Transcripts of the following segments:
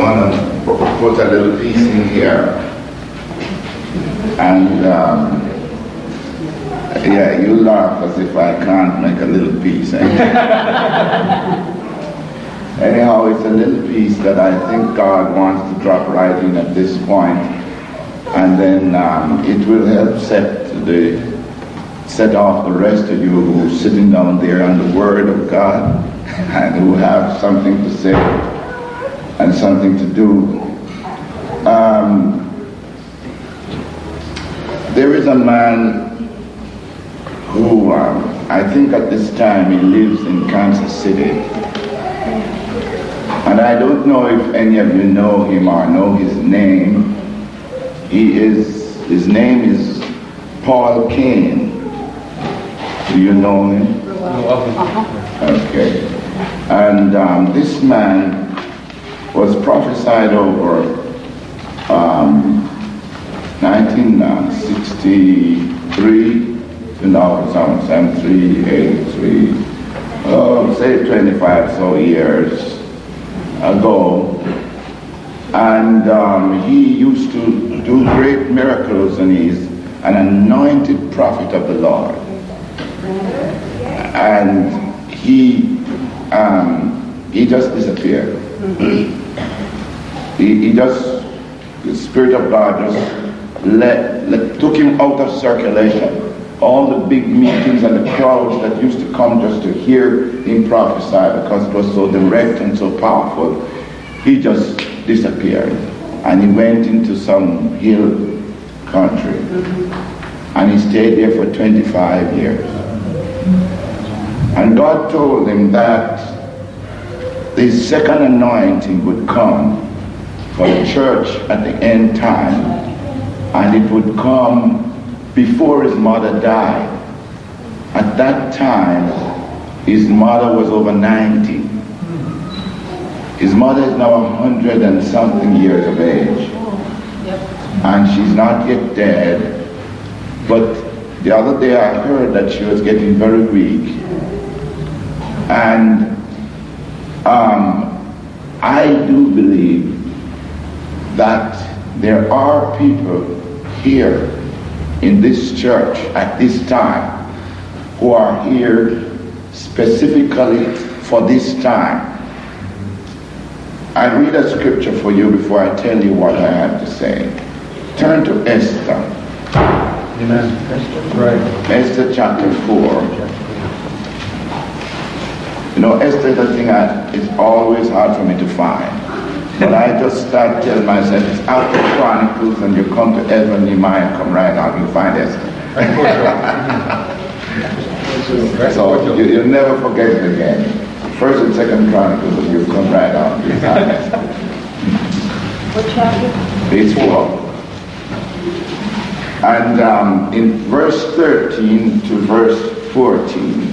want to put a little piece in here. And yeah, you laugh as if I can't make a little piece. Anyhow, it's a little piece that I think God wants to drop right in at this point. And then it will help set off the rest of you who are sitting down there on the Word of God and who have something to say and something to do. There is a man who I think at this time he lives in Kansas City. And I don't know if any of you know him or know his name. His name is Paul Cain. Do you know him? Okay. And this man was prophesied over 1963 to now, 73, 83, say 25 so years ago. And he used to do great miracles, and he's an anointed prophet of the Lord. And he just disappeared. He just, the Spirit of God just took him out of circulation. All the big meetings and the crowds that used to come just to hear him prophesy, because it was so direct and so powerful, he just disappeared. And he went into some hill country. And he stayed there for 25 years. And God told him that the second anointing would come for the church at the end time, and it would come before his mother died. At that time, his mother was over 90. His mother is now 100 and something years of age. And she's not yet dead. But the other day I heard that she was getting very weak. And I do believe that there are people here in this church at this time who are here specifically for this time. I'll read a scripture for you before I tell you what I have to say. Turn to Esther. Amen. Right. Esther chapter 4. You know, Esther is a thing it's always hard for me to find. But I just start telling myself, it's after Chronicles, and you come to Ezra and Nehemiah, come right out, you find Esther. So you'll never forget it again. First and Second Chronicles, and you come right out, you find Esther. What chapter? It's 4. And in verse 13 to verse 14,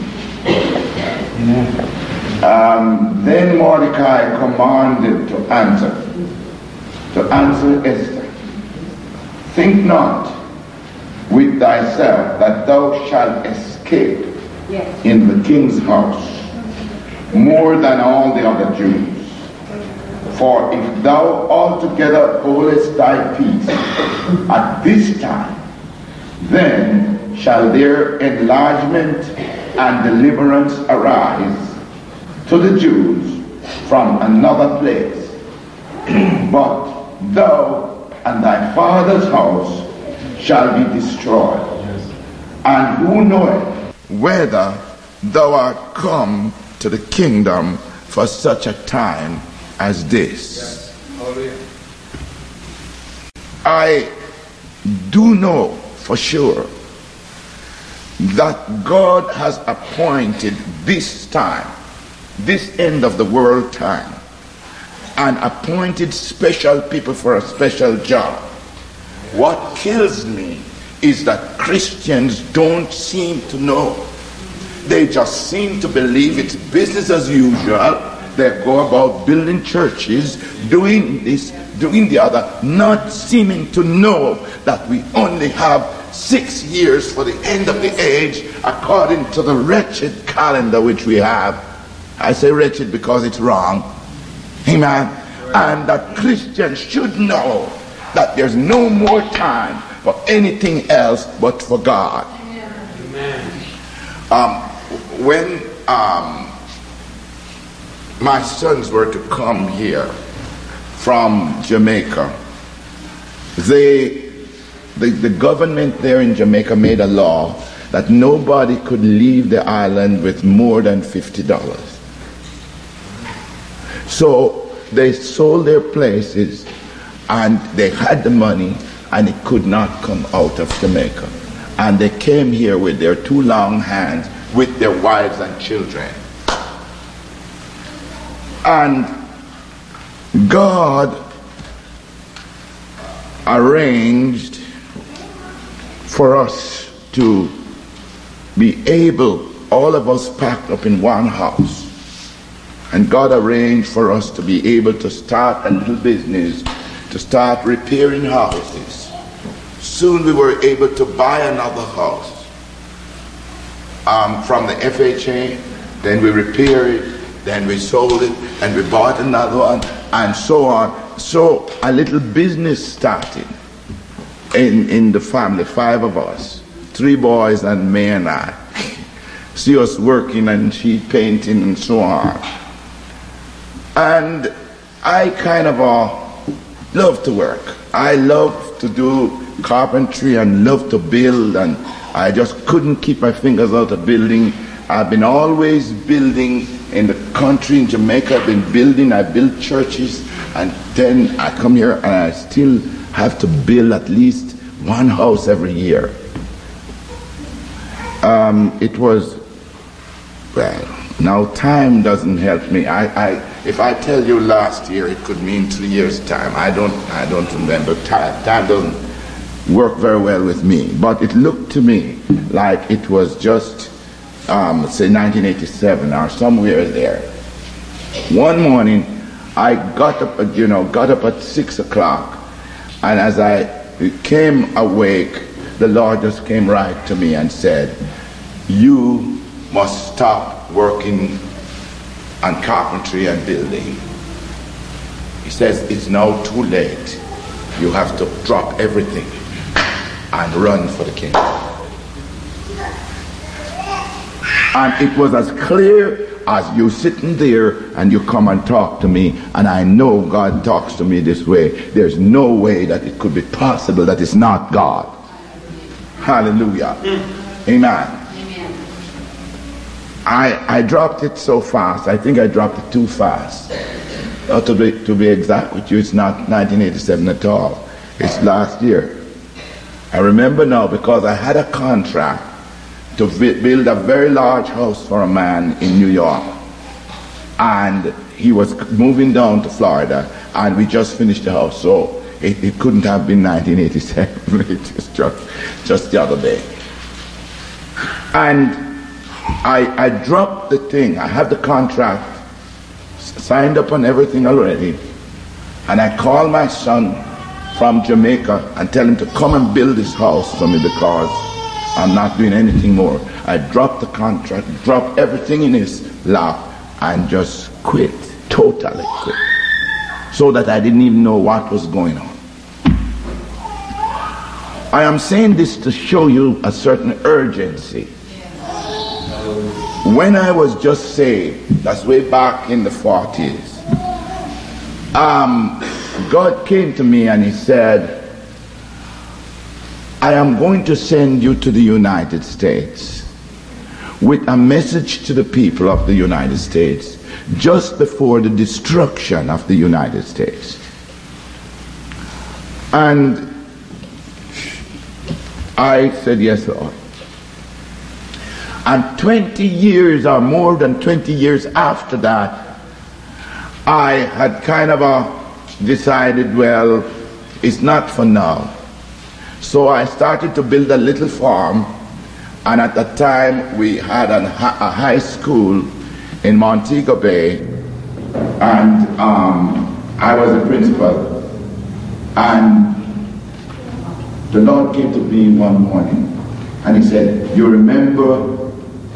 then Mordecai commanded to answer Esther, think not with thyself that thou shalt escape in the king's house more than all the other Jews. For if thou altogether holdest thy peace at this time, then shall their enlargement and deliverance arise to the Jews from another place. But thou and thy father's house shall be destroyed. And who knoweth whether thou art come to the kingdom for such a time as this? I do know for sure that God has appointed this time, this end of the world time, and appointed special people for a special job. What kills me is that Christians don't seem to know. They just seem to believe it's business as usual. They go about building churches, doing this, doing the other, not seeming to know that we only have 6 years for the end of the age according to the wretched calendar which we have. I say wretched because it's wrong. Amen. And that Christians should know that there's no more time for anything else but for God. When my sons were to come here from Jamaica, the government there in Jamaica made a law that nobody could leave the island with more than $50. So they sold their places and they had the money and it could not come out of Jamaica. And they came here with their two long hands with their wives and children. And God arranged for us to be able, all of us packed up in one house. And God arranged for us to be able to start a little business, to start repairing houses. Soon we were able to buy another house from the FHA. Then we repaired it, then we sold it, and we bought another one, and so on. So a little business started in the family, 5 of us, 3 boys and me and I. See us working and sheet painting and so on. And I kind of love to work. I love to do carpentry and love to build, and I just couldn't keep my fingers out of building. I've been always building in the country in Jamaica. I've been building. I built churches, and then I come here and I still have to build at least one house every year. It was, well, now time doesn't help me. If I tell you last year, it could mean 3 years' time. I don't remember. Time doesn't work very well with me. But it looked to me like it was just, say 1987 or somewhere there. One morning, I got up at 6 o'clock, and as I came awake, the Lord just came right to me and said, "You must stop working on carpentry and building." He says, "It's now too late. You have to drop everything and run for the kingdom." And it was as clear as you sitting there and you come and talk to me, and I know God talks to me this way. There's no way that it could be possible that it's not God. Hallelujah. Amen. I dropped it so fast. I think I dropped it too fast. To be exact with you, it's not 1987 at all. It's last year. I remember now because I had a contract to build a very large house for a man in New York. And he was moving down to Florida, and we just finished the house. So it couldn't have been 1987. It was just the other day. And I dropped the thing. I have the contract signed up on everything already. And I called my son from Jamaica and tell him to come and build this house for me because I'm not doing anything more. I dropped the contract, dropped everything in his lap, and just quit, totally quit. So that I didn't even know what was going on. I am saying this to show you a certain urgency. When I was just saved, that's way back in the 40s, God came to me and he said, "I am going to send you to the United States with a message to the people of the United States just before the destruction of the United States." And I said, "Yes, Lord." And 20 years or more than 20 years after that, I had kind of decided, well, it's not for now. So I started to build a little farm, and at that time we had a high school in Montego Bay, and I was the principal. And the Lord came to me one morning and he said, "You remember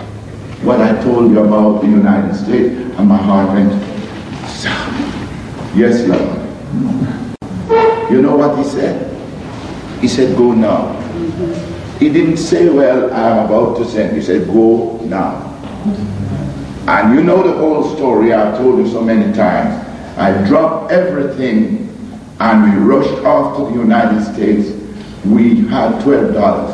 what I told you about the United States?" And my heart went, Yes, Lord. You know what he said? He said, go now. He didn't say, well, I'm about to send. He said, go now. And you know the whole story. I've told you so many times. I dropped everything and we rushed off to the United States. We had $12.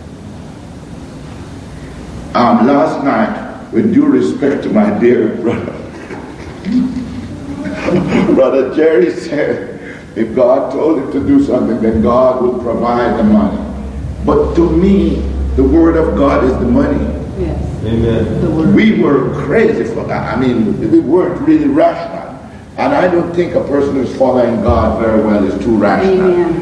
Last night, with due respect to my dear brother, Brother Jerry said, if God told him to do something, then God would provide the money. But to me, the word of God is the money. Yes. Amen. We were crazy for that. I mean, we weren't really rational. And I don't think a person who's following God very well is too rational. Amen.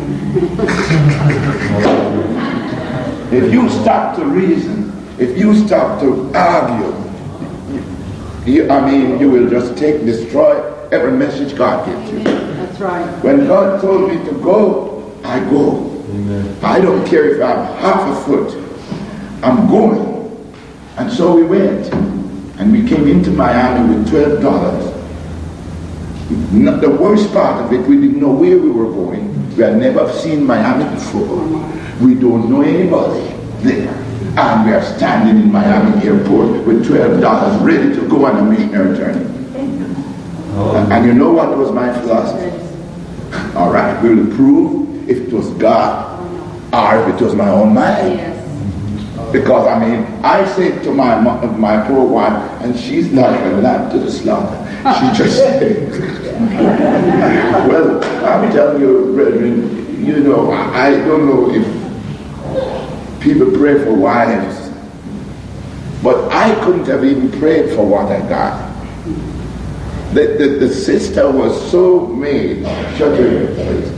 If you stop to reason, if you stop to argue, you will just destroy every message God gives you. That's right. When God told me to go, I go. Amen. I don't care if I'm half a foot. I'm going. And so we went. And we came into Miami with $12. The worst part of it, we didn't know where we were going. We had never seen Miami before. We don't know anybody there. And we are standing in Miami airport with $12 ready to go on a missionary journey. And you know what was my philosophy? All right, we will prove if it was God or if it was my own mind. Because I say to my poor wife, and she's like a lamb to the slaughter. She just said, well, I'm telling you, brethren, I don't know if people pray for wives, but I couldn't have even prayed for what I got. The sister was so made. Shut your ear, please.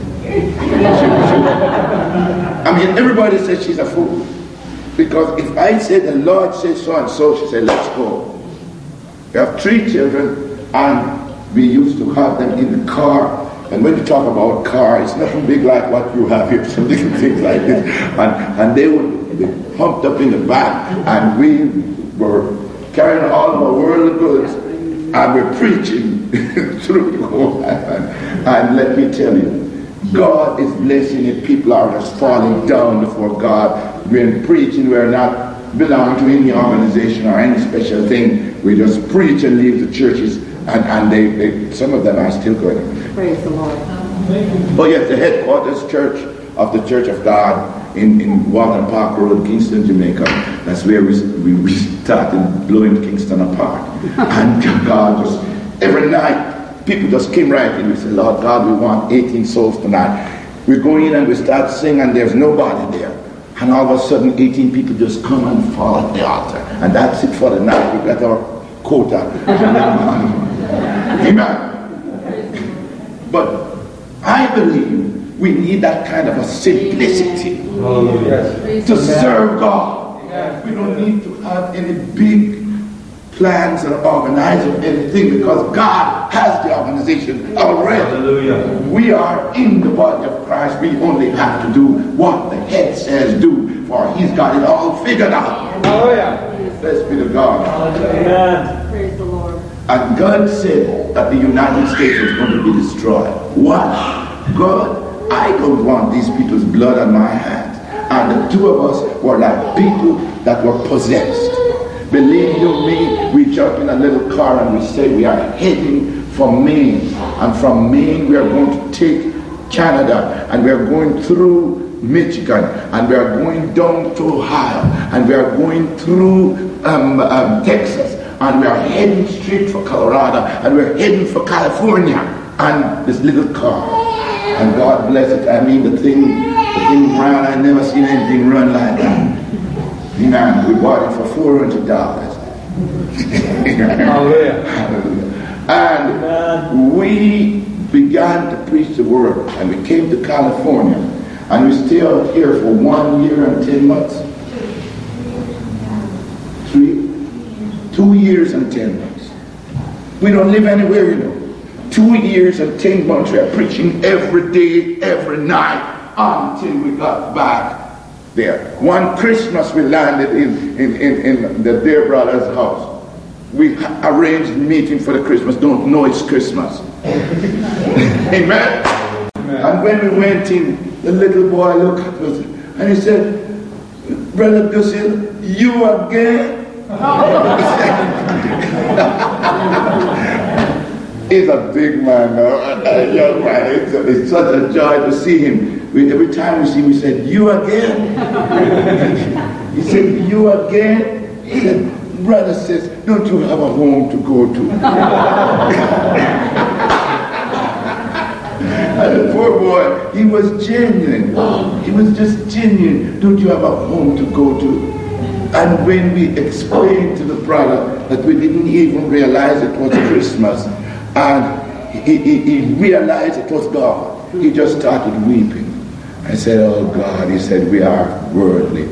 Everybody says she's a fool. Because if I say the Lord says so and so, she said, let's go. We have 3 children, and we used to have them in the car. And when you talk about car, it's nothing big like what you have here, some little things like this. And they would be pumped up in the back, and we were carrying all of our worldly goods, and we're preaching through the whole life. And let me tell you, God is blessing it. People are just falling down before God. We're preaching. We're not belong to any organization or any special thing. We just preach and leave the churches, and they some of them are still going. Praise the Lord. Oh yes, the headquarters church of the Church of God in Walton Park Road, Kingston, Jamaica. That's where we started blowing Kingston apart. And God just, every night, people just came right in. We said, Lord God, we want 18 souls tonight. We go in and we start singing, and there's nobody there. And all of a sudden, 18 people just come and fall at the altar. And that's it for the night. We got our quota. Amen. But I believe we need that kind of a simplicity to serve God. We don't need to have any big plans or organize or anything, because God has the organization already. Hallelujah. We are in the body of Christ. We only have to do what the head says do, for he's got it all figured out. Hallelujah. Blessed be to God. Amen. Praise the Lord. And God said that the United States was going to be destroyed. What? God, I don't want these people's blood on my hands. And the 2 of us were like people that were possessed. Believe you me, we jump in a little car and we say we are heading for Maine. And from Maine we are going to take Canada, and we are going through Michigan, and we are going down to Ohio, and we are going through Texas, and we are heading straight for Colorado, and we are heading for California, and this little car. And God bless it, the thing ran. I never seen anything run like that. Amen. We bought it for $400. Hallelujah. And we began to preach the word, and we came to California, and we stayed out here for 1 year and 10 months. 2 years and 10 months. We don't live anywhere, 2 years and 10 months we are preaching every day, every night, until we got back there. One Christmas we landed in the dear brother's house. We arranged a meeting for the Christmas. Don't know it's Christmas. Amen. And when we went in, the little boy looked at us and he said, Brother Gussie, you again? He's a big man now, a young man. It's such a joy to see him. Every time we see him, we said, you again? He said, you again? He said, brother says, don't you have a home to go to? And the poor boy, he was genuine. He was just genuine. Don't you have a home to go to? And when we explained to the brother that we didn't even realize it was Christmas, and he realized it was God, he just started weeping. I said, oh God, he said, we are worldly.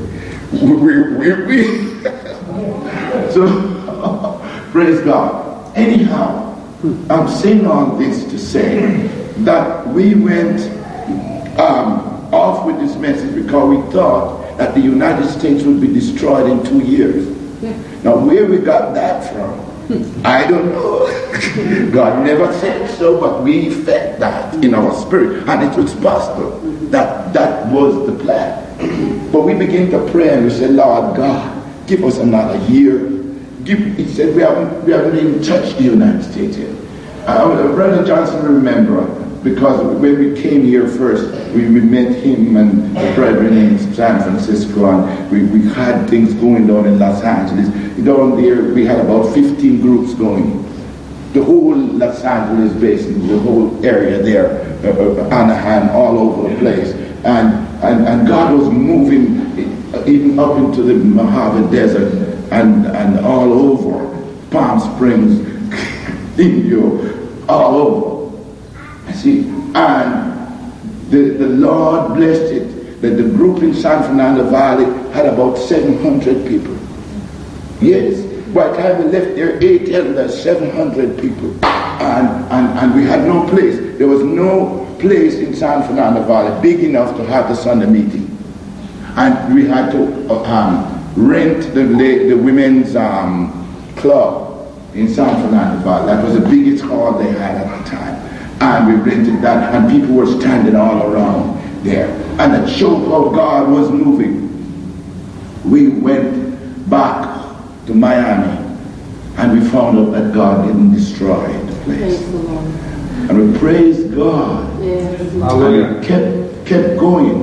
So, praise God. Anyhow, I'm saying all this to say that we went off with this message because we thought that the United States would be destroyed in 2 years. Now, where we got that from, I don't know. God never said so, but we felt that in our spirit, and it was possible that that was the plan. But we began to pray and we said, Lord God, give us another year. He said, we haven't even touched the United States yet. Brother Johnson, remember, because when we came here first, we met him and the brethren in San Francisco, and we had things going down in Los Angeles. Down there, we had about 15 groups going. The whole Los Angeles basin, the whole area there, Anaheim, all over the place. And God was moving even up into the Mojave Desert and all over, Palm Springs, Indio, all over. See, and the Lord blessed it that the group in San Fernando Valley had about 700 people. Yes, by the time we left there, 8 elders, 700 people, and we had no place. There was no place in San Fernando Valley big enough to have the Sunday meeting, and we had to rent the women's club in San Fernando Valley. That was the biggest hall they had at the time. And we rented that, and people were standing all around there. And it showed how God was moving. We went back to Miami, and we found out that God didn't destroy the place. And we praised God. Yes. And kept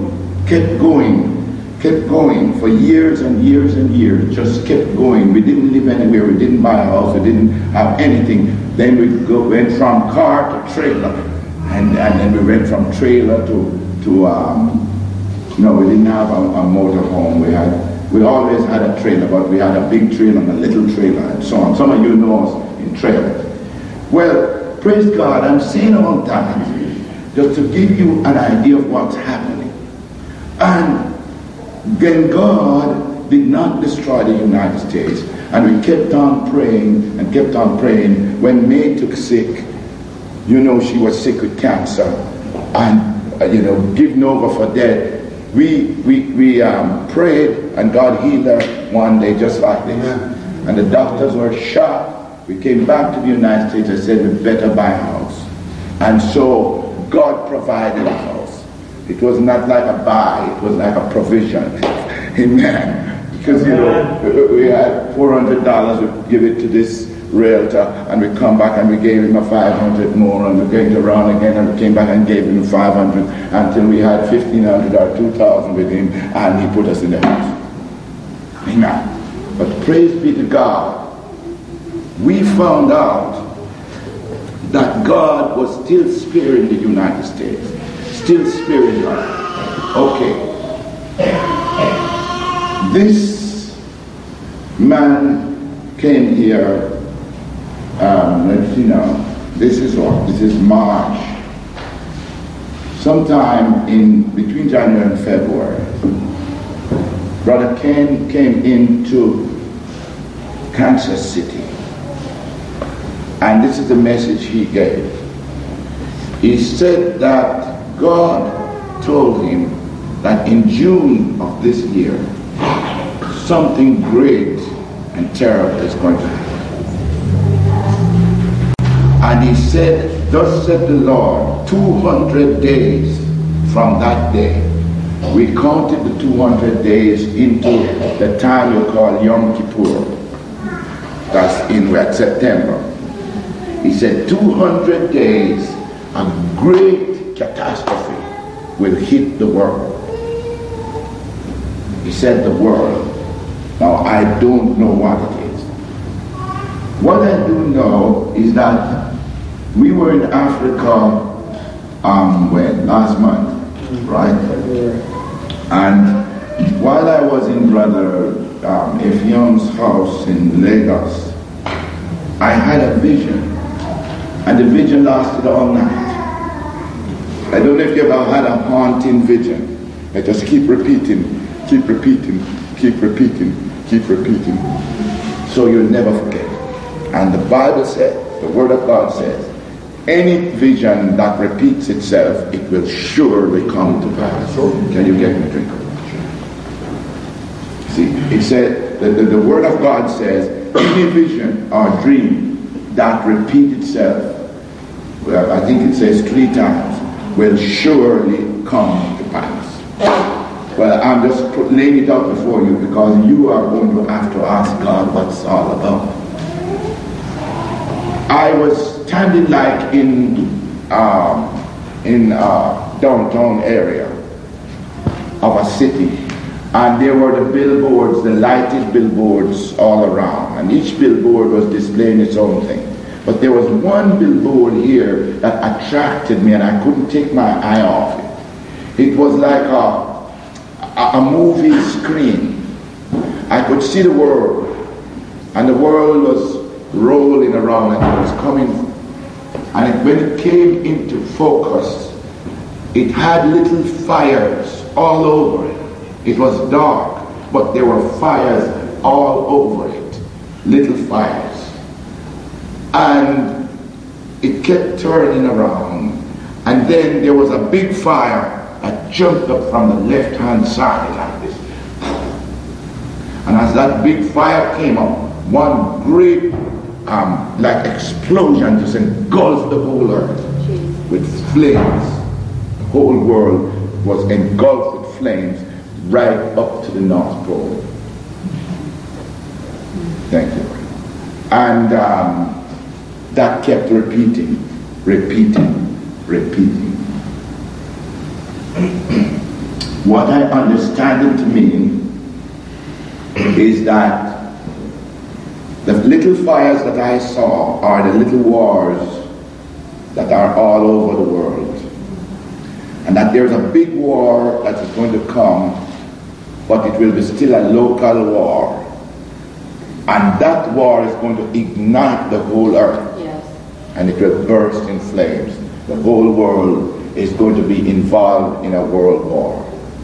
going for years and years and years. Just kept going. We didn't live anywhere. We didn't buy a house. We didn't have anything. Then we went from car to trailer, and then we went from trailer to no, we didn't have a motor home. We always had a trailer, but we had a big trailer and a little trailer and so on. Some of you know us in trailers. Well, praise God, I'm saying all that just to give you an idea of what's happening. And then God did not destroy the United States. And we kept on praying and kept on praying. When May took sick, you know, she was sick with cancer and, given over for death. We prayed and God healed her one day just like this. And the doctors were shocked. We came back to the United States and said, we better buy a house. And so God provided a house. It was not like a buy, it was like a provision. Amen. Because, we had $400, we give it to this realtor, and we come back and we gave him a 500 more, and we went around again, and we came back and gave him 500 until we had 1,500 or 2,000 with him, and he put us in the house. Amen. But praise be to God, we found out that God was still sparing the United States, still sparing her. Okay. This man came here, let's see now, this is March, sometime in between January and February. Brother Ken came into Kansas City, and this is the message he gave. He said that God told him that in June of this year, something great and terrible is going to happen. And he said, thus said the Lord, 200 days from that day. We counted the 200 days into the time you call Yom Kippur. That's in September. He said 200 days, a great catastrophe will hit the world. He said the world. Now I don't know what it is. What I do know is that we were in Africa last month, right? And while I was in Brother Efion's house in Lagos, I had a vision, and the vision lasted all night. I don't know if you ever had a haunting vision. I just keep repeating, keep repeating, keep repeating, keep repeating, so you'll never forget. And the Bible said, the Word of God says, any vision that repeats itself, it will surely come to pass. Can you get me a drink? See, it said, the Word of God says, any vision or dream that repeats itself, well, I think it says 3 times, will surely come to pass. Well, I'm just laying it out before you because you are going to have to ask God what's all about. I was standing like in downtown area of a city, and there were the billboards, the lighted billboards all around, and each billboard was displaying its own thing. But there was one billboard here that attracted me, and I couldn't take my eye off it. It was like a movie screen. I could see the world, and the world was rolling around, and it was coming, and when it came into focus, it had little fires all over it. It was dark, but there were fires all over it, little fires, and it kept turning around, and then there was a big fire that jumped up from the left-hand side like this, and as that big fire came up, one great like explosion just engulfed the whole earth with flames. The whole world was engulfed with flames right up to the North Pole. Thank you. And that kept repeating. What I understand it to mean is that the little fires that I saw are the little wars that are all over the world. And that there's a big war that is going to come, but it will be still a local war. And that war is going to ignite the whole earth. Yes. And it will burst in flames. The whole world is going to be involved in a world war.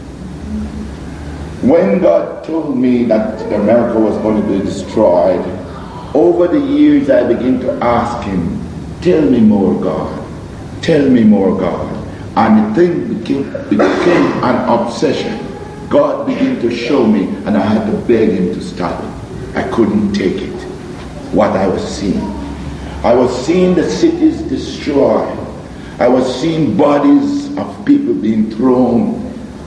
When God told me that America was going to be destroyed, over the years I began to ask him, tell me more, God. Tell me more, God. And the thing became an obsession. God began to show me, and I had to beg him to stop it. I couldn't take it, what I was seeing. I was seeing the cities destroyed. I was seeing bodies of people being thrown,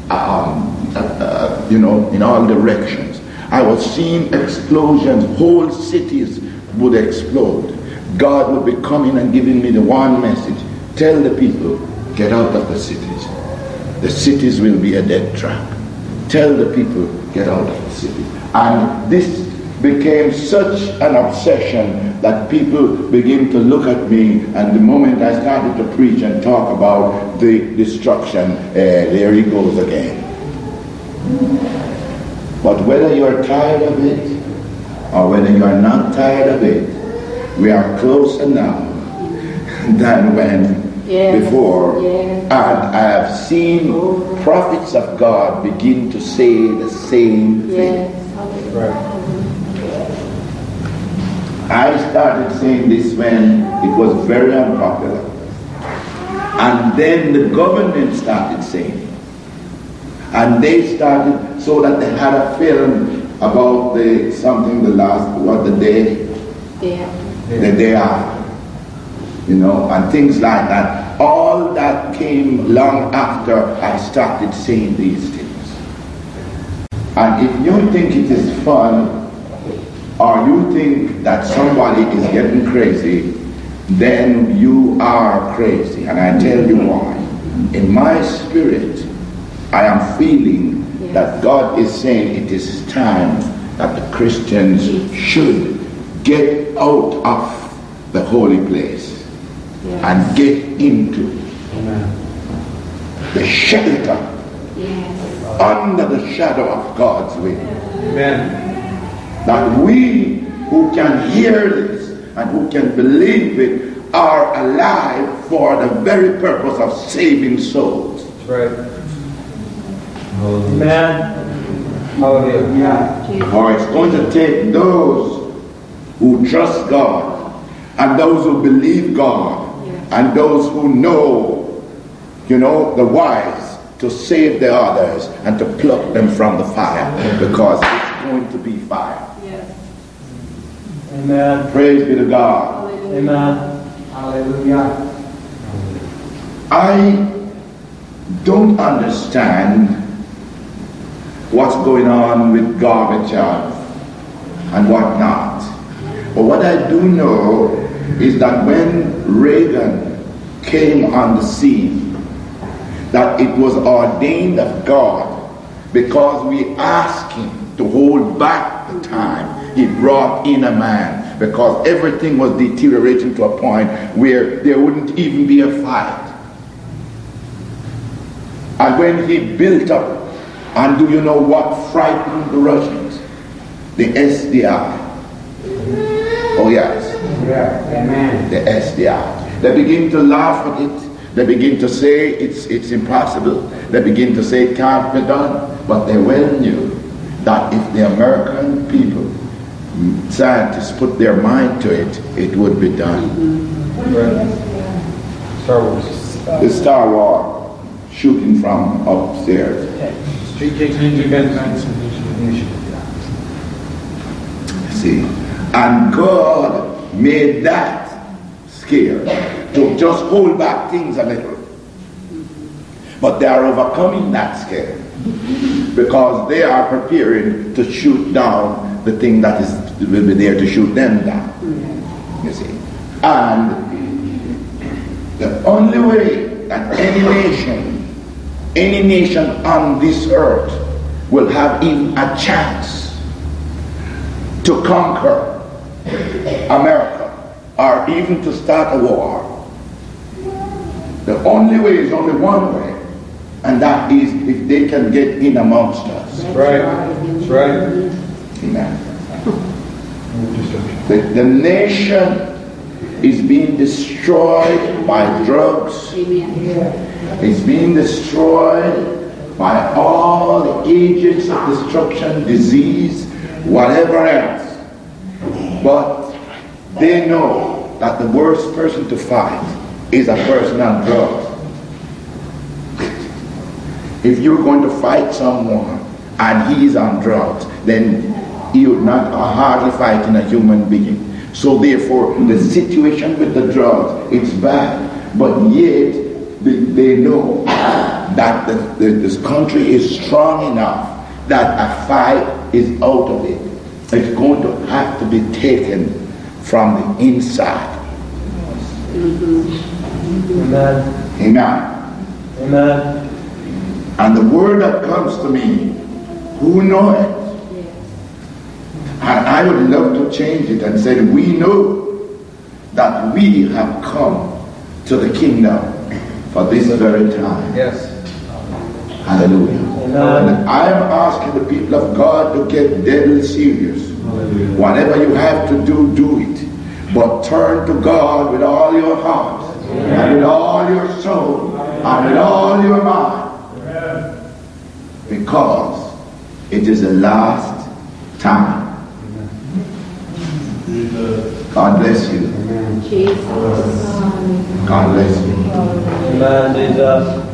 in all directions. I was seeing explosions. Whole cities would explode. God would be coming and giving me the one message. Tell the people, get out of the cities. The cities will be a death trap. Tell the people, get out of the city. And this became such an obsession that people begin to look at me, and the moment I started to preach and talk about the destruction, there he goes again. But whether you're tired of it or whether you're not tired of it, we are closer now than when before. And I have seen prophets of God begin to say the same thing. I started saying this when it was very unpopular. And then the government started saying it. And they started, so that they had a film about the day after. and things like that. All that came long after I started saying these things. And if you think it is fun, or you think that somebody is getting crazy, then you are crazy. And I tell you why. In my spirit, I am feeling that God is saying it is time that the Christians should get out of the holy place and get into the shelter, under the shadow of God's will. That we who can hear this and who can believe it are alive for the very purpose of saving souls. That's right. Amen. Hallelujah. For it's going to take those who trust God, and those who believe God, and those who know, the wise, to save the others and to pluck them from the fire, because it's going to be fire. Amen. Praise be to God. Amen. Hallelujah. I don't understand what's going on with Gorbachev and whatnot. But what I do know is that when Reagan came on the scene, that it was ordained of God, because we asked him to hold back the time. He brought in a man, because everything was deteriorating to a point where there wouldn't even be a fight. And when he built up, and do you know what frightened the Russians? The SDI. Oh yes. Amen. The SDI. They begin to laugh at it. They begin to say it's impossible. They begin to say it can't be done. But they well knew that if the American people, scientists, put their mind to it, it would be done. Star Wars. The Star Wars shooting from upstairs. See, and God made that scare to just hold back things a little. But they are overcoming that scare, because they are preparing to shoot down the thing that will be there to shoot them down. You see. And the only way that any nation on this earth will have even a chance to conquer America, or even to start a war, the only way is only one way, and that is if they can get in amongst us. That's right. That's right. Amen. The nation is being destroyed by drugs. It's being destroyed by all the agents of destruction, disease, whatever else. But they know that the worst person to fight is a person on drugs. If you're going to fight someone and he is on drugs, then you're not hardly fighting a human being. So therefore, the situation with the drugs, it's bad. But yet, they know that this country is strong enough that a fight is out of it. It's going to have to be taken from the inside. Amen. Amen. Amen. And the word that comes to me, who know it? And I would love to change it and say, we know that we have come to the kingdom for this very time. Yes. Hallelujah. Amen. And I am asking the people of God to get deadly serious. Hallelujah. Whatever you have to do, do it. But turn to God with all your heart, and with all your soul, and with all your mind. Because it is the last time. God bless you. God bless you. Amen, Jesus.